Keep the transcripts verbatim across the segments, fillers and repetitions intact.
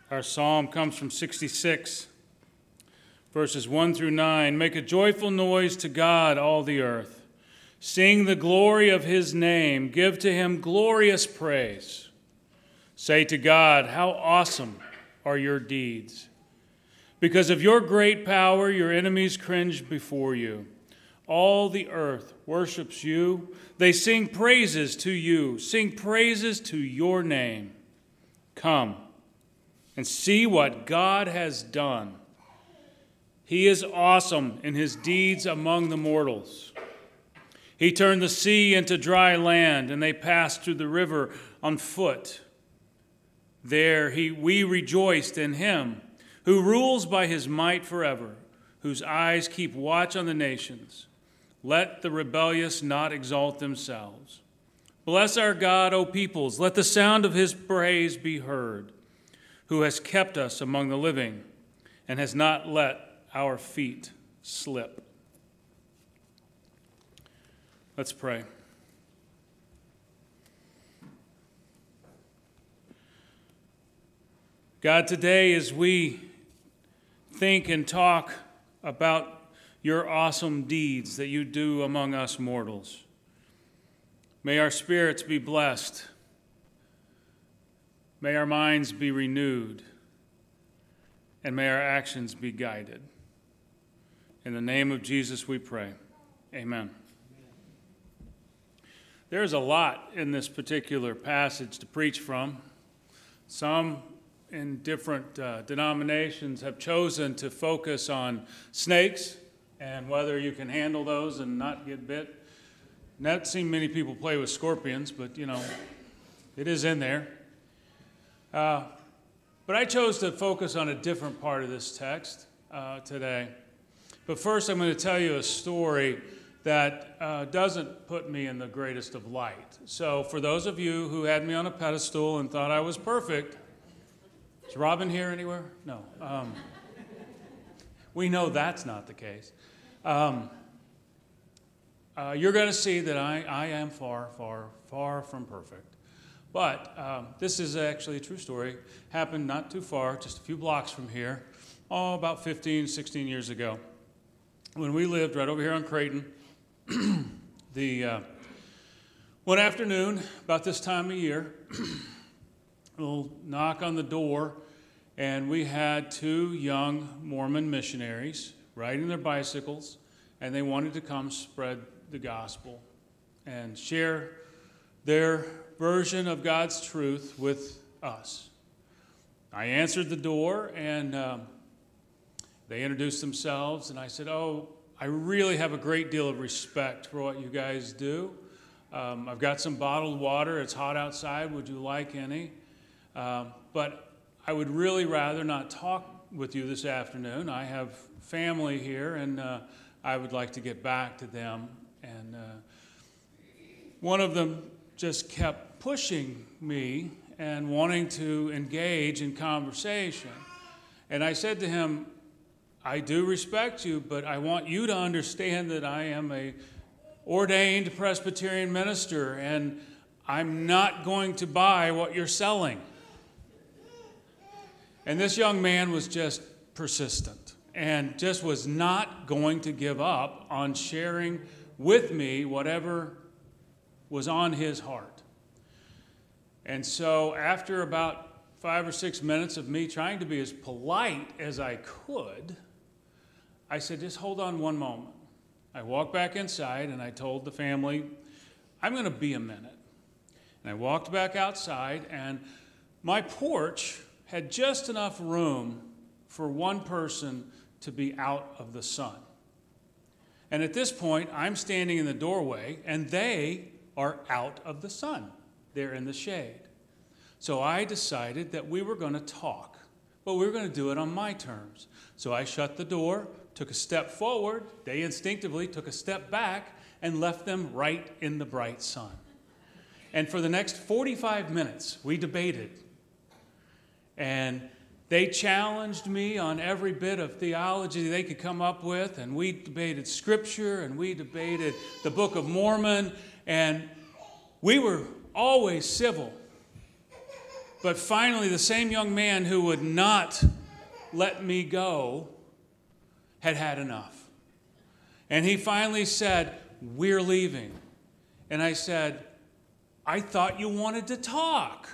Our psalm comes from sixty-six, verses one through nine. Make a joyful noise to God, all the earth. Sing the glory of his name. Give to him glorious praise. Say to God, how awesome are your deeds. Because of your great power, your enemies cringe before you. All the earth worships you. They sing praises to you. Sing praises to your name. Come and see what God has done. He is awesome in his deeds among the mortals. He turned the sea into dry land, and they passed through the river on foot. There he, we rejoiced in him, who rules by his might forever, whose eyes keep watch on the nations. Let the rebellious not exalt themselves. Bless our God, O peoples. Let the sound of his praise be heard, who has kept us among the living and has not let our feet slip. Let's pray. God, today as we think and talk about your awesome deeds that you do among us mortals, may our spirits be blessed. May our minds be renewed, and may our actions be guided. In the name of Jesus we pray. Amen. There's a lot in this particular passage to preach from. Some in different uh, denominations have chosen to focus on snakes and whether you can handle those and not get bit. Not seen many people play with scorpions, but you know, it is in there. Uh, but I chose to focus on a different part of this text uh, today. But first, I'm going to tell you a story that uh, doesn't put me in the greatest of light. So for those of you who had me on a pedestal and thought I was perfect, is Robin here anywhere? No. Um, we know that's not the case. Um, uh, you're going to see that I, I am far, far, far from perfect. But um, this is actually a true story. Happened not too far, just a few blocks from here, oh, about fifteen, sixteen years ago. When we lived right over here on Creighton, the uh, one afternoon, about this time of year, a little knock on the door, and we had two young Mormon missionaries riding their bicycles, and they wanted to come spread the gospel and share their version of God's truth with us. I answered the door, and um, they introduced themselves, and I said, oh, I really have a great deal of respect for what you guys do. Um, I've got some bottled water. It's hot outside. Would you like any? Um, but I would really rather not talk with you this afternoon. I have family here, and uh, I would like to get back to them. And uh, one of them just kept pushing me and wanting to engage in conversation. And I said to him, I do respect you, but I want you to understand that I am a ordained Presbyterian minister, and I'm not going to buy what you're selling. And this young man was just persistent and just was not going to give up on sharing with me whatever was on his heart. And so after about five or six minutes of me trying to be as polite as I could, I said, just hold on one moment. I walked back inside and I told the family, I'm going to be a minute. And I walked back outside, and my porch had just enough room for one person to be out of the sun. And at this point, I'm standing in the doorway, and they are out of the sun. They're in the shade. So I decided that we were going to talk, but we were going to do it on my terms. So I shut the door, took a step forward. They instinctively took a step back and left them right in the bright sun. And for the next forty-five minutes, we debated. And they challenged me on every bit of theology they could come up with, and we debated Scripture, and we debated the Book of Mormon, and we were always civil. But finally, the same young man who would not let me go had had enough. And he finally said, "We're leaving." And I said, "I thought you wanted to talk."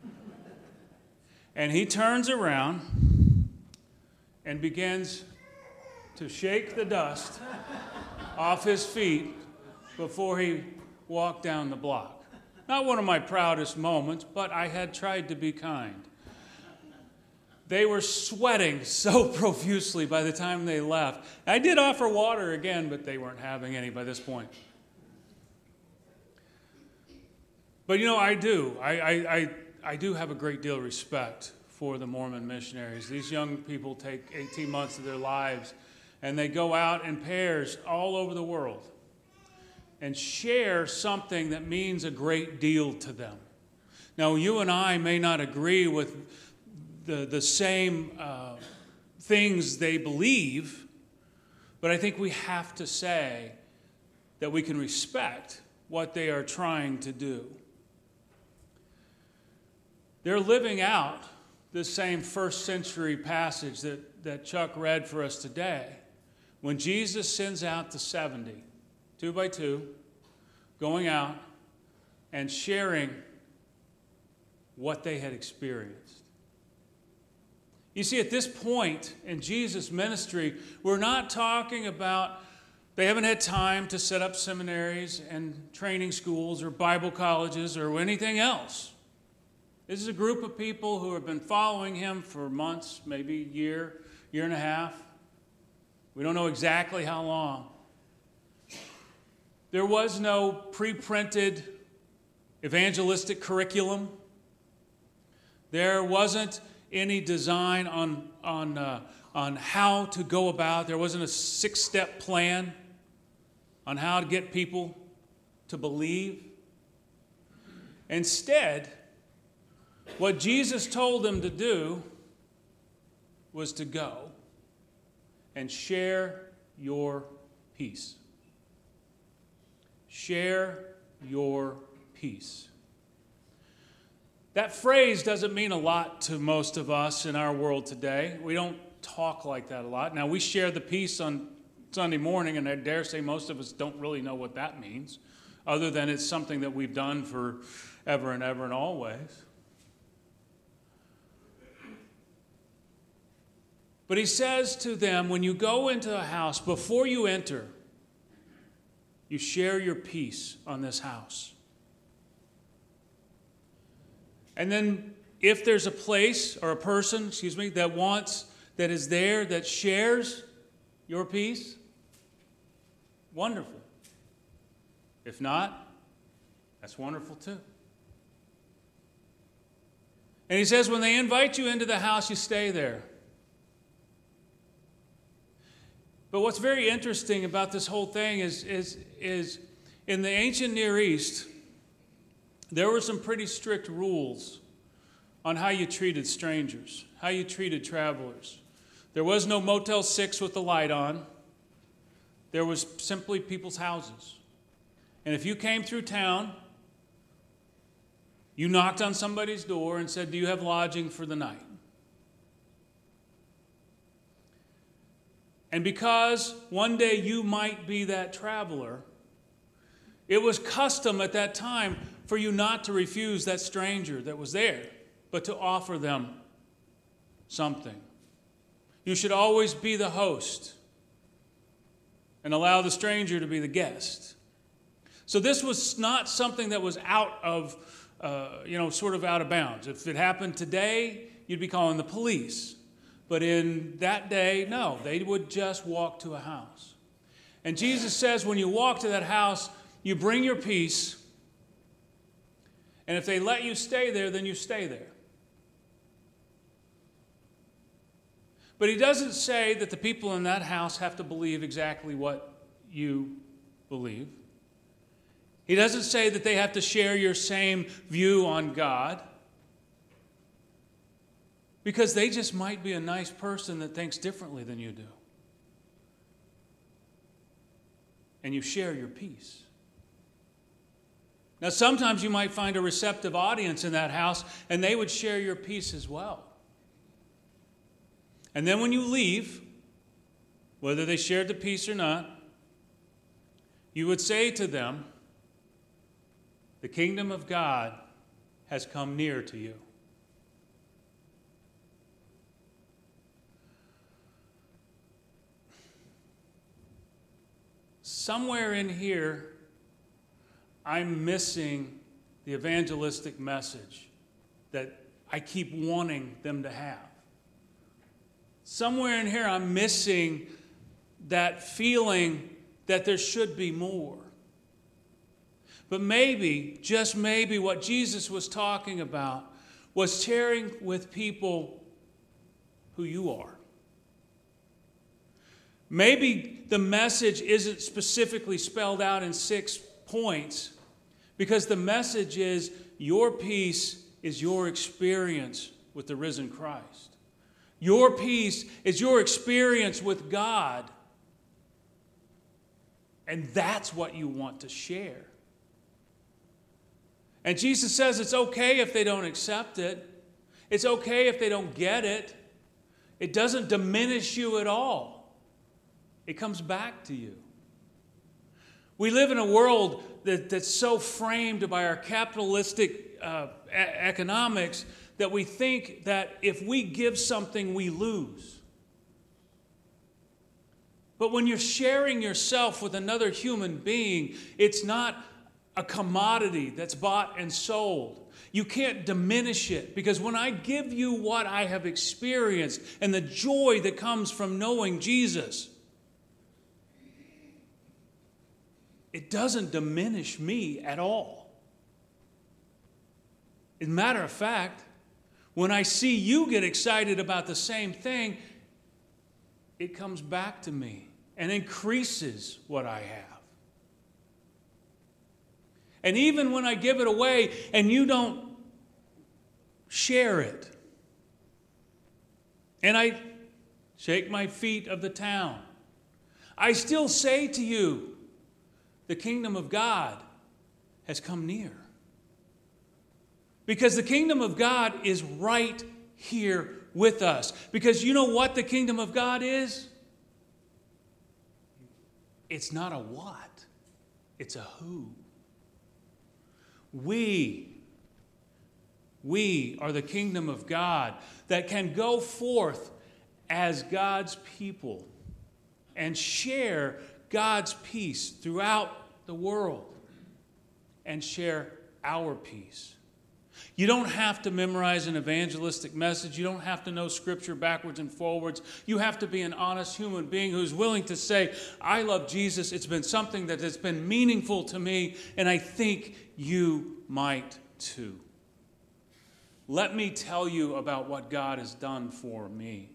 And he turns around and begins to shake the dust off his feet before he walked down the block. Not one of my proudest moments, but I had tried to be kind. They were sweating so profusely by the time they left. I did offer water again, but they weren't having any by this point. But you know, I do. I, I, I, I do have a great deal of respect for the Mormon missionaries. These young people take eighteen months of their lives, and they go out in pairs all over the world and share something that means a great deal to them. Now, you and I may not agree with the, the same uh, things they believe, but I think we have to say that we can respect what they are trying to do. They're living out this same first century passage that, that Chuck read for us today. When Jesus sends out the seventy, two by two, going out and sharing what they had experienced. You see, at this point in Jesus' ministry, we're not talking about, they haven't had time to set up seminaries and training schools or Bible colleges or anything else. This is a group of people who have been following him for months, maybe a year, year and a half. We don't know exactly how long. There was no pre-printed evangelistic curriculum. There wasn't any design on, on, uh, on how to go about. There wasn't a six-step plan on how to get people to believe. Instead, what Jesus told them to do was to go and share your peace. Share your peace. That phrase doesn't mean a lot to most of us in our world today. We don't talk like that a lot. Now, we share the peace on Sunday morning, and I dare say most of us don't really know what that means, other than it's something that we've done for ever and ever and always. But he says to them, when you go into a house, before you enter, you share your peace on this house. And then if there's a place or a person, excuse me, that wants, that is there, that shares your peace, wonderful. If not, that's wonderful too. And he says, when they invite you into the house, you stay there. But what's very interesting about this whole thing is, is, is in the ancient Near East, there were some pretty strict rules on how you treated strangers, how you treated travelers. There was no Motel six with the light on. There was simply people's houses. And if you came through town, you knocked on somebody's door and said, "Do you have lodging for the night?" And because one day you might be that traveler, it was custom at that time for you not to refuse that stranger that was there, but to offer them something. You should always be the host and allow the stranger to be the guest. So this was not something that was out of, uh, you know, sort of out of bounds. If it happened today, you'd be calling the police. But in that day, no, they would just walk to a house. And Jesus says when you walk to that house, you bring your peace, and if they let you stay there, then you stay there. But he doesn't say that the people in that house have to believe exactly what you believe. He doesn't say that they have to share your same view on God. Because they just might be a nice person that thinks differently than you do. And you share your peace. Now, sometimes you might find a receptive audience in that house, and they would share your peace as well. And then when you leave, whether they shared the peace or not, you would say to them, the kingdom of God has come near to you. Somewhere in here, I'm missing the evangelistic message that I keep wanting them to have. Somewhere in here, I'm missing that feeling that there should be more. But maybe, just maybe, what Jesus was talking about was sharing with people who you are. Maybe the message isn't specifically spelled out in six points, because the message is your peace is your experience with the risen Christ. Your peace is your experience with God. And that's what you want to share. And Jesus says it's okay if they don't accept it. It's okay if they don't get it. It doesn't diminish you at all. It comes back to you. We live in a world that, that's so framed by our capitalistic uh, e- economics that we think that if we give something, we lose. But when you're sharing yourself with another human being, it's not a commodity that's bought and sold. You can't diminish it, because when I give you what I have experienced and the joy that comes from knowing Jesus, it doesn't diminish me at all. As a matter of fact, when I see you get excited about the same thing, it comes back to me and increases what I have. And even when I give it away and you don't share it, and I shake my feet of the town, I still say to you, the kingdom of God has come near. Because the kingdom of God is right here with us. Because you know what the kingdom of God is? It's not a what, it's a who. We, we are the kingdom of God that can go forth as God's people and share God's peace throughout the world and share our peace. You don't have to memorize an evangelistic message. You don't have to know Scripture backwards and forwards. You have to be an honest human being who's willing to say, I love Jesus. It's been something that has been meaningful to me, and I think you might too. Let me tell you about what God has done for me.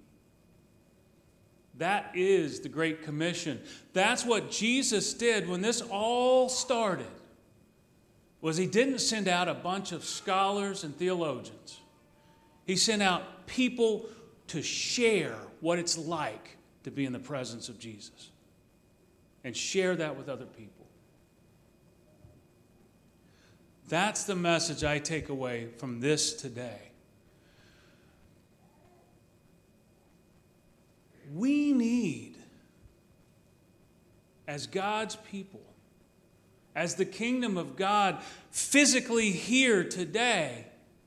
That is the Great Commission. That's what Jesus did when this all started. Was he didn't send out a bunch of scholars and theologians. He sent out people to share what it's like to be in the presence of Jesus and share that with other people. That's the message I take away from this today. We need, as God's people, as the kingdom of God physically here today,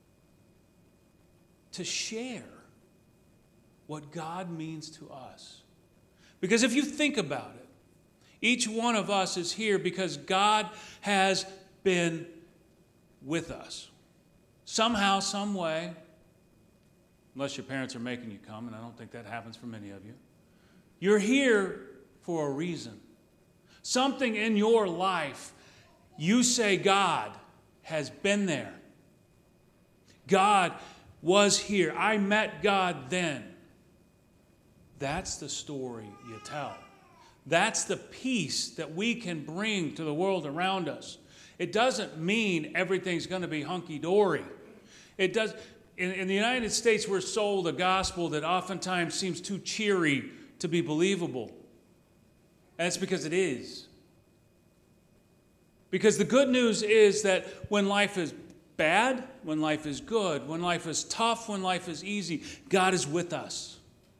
to share what God means to us. Because if you think about it, each one of us is here because God has been with us. Somehow, some way, unless your parents are making you come, and I don't think that happens for many of you. You're here for a reason. Something in your life, you say God has been there. God was here. I met God then. That's the story you tell. That's the peace that we can bring to the world around us. It doesn't mean everything's going to be hunky-dory. It does. In, in the United States, we're sold a gospel that oftentimes seems too cheery to be believable. And it's because it is. Because the good news is that when life is bad, when life is good, when life is tough, when life is easy, God is with us.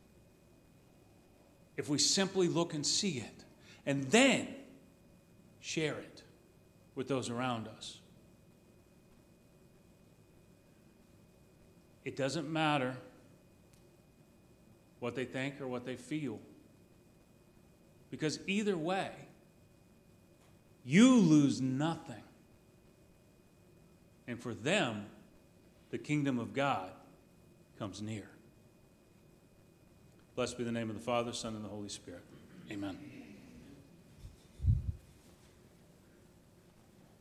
If we simply look and see it, and then share it with those around us. It doesn't matter what they think or what they feel. Because either way, you lose nothing. And for them, the kingdom of God comes near. Blessed be the name of the Father, Son, and the Holy Spirit. Amen.